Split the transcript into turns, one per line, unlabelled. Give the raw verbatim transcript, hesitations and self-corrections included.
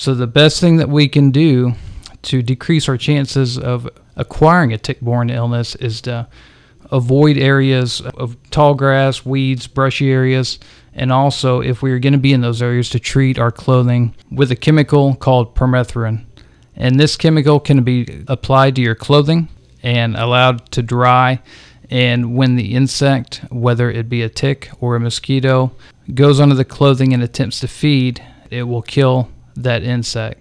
So the best thing that we can do to decrease our chances of acquiring a tick-borne illness is to avoid areas of tall grass, weeds, brushy areas, and also, if we are going to be in those areas, to treat our clothing with a chemical called permethrin. And this chemical can be applied to your clothing and allowed to dry, and when the insect, whether it be a tick or a mosquito, goes onto the clothing and attempts to feed, it will kill that insect.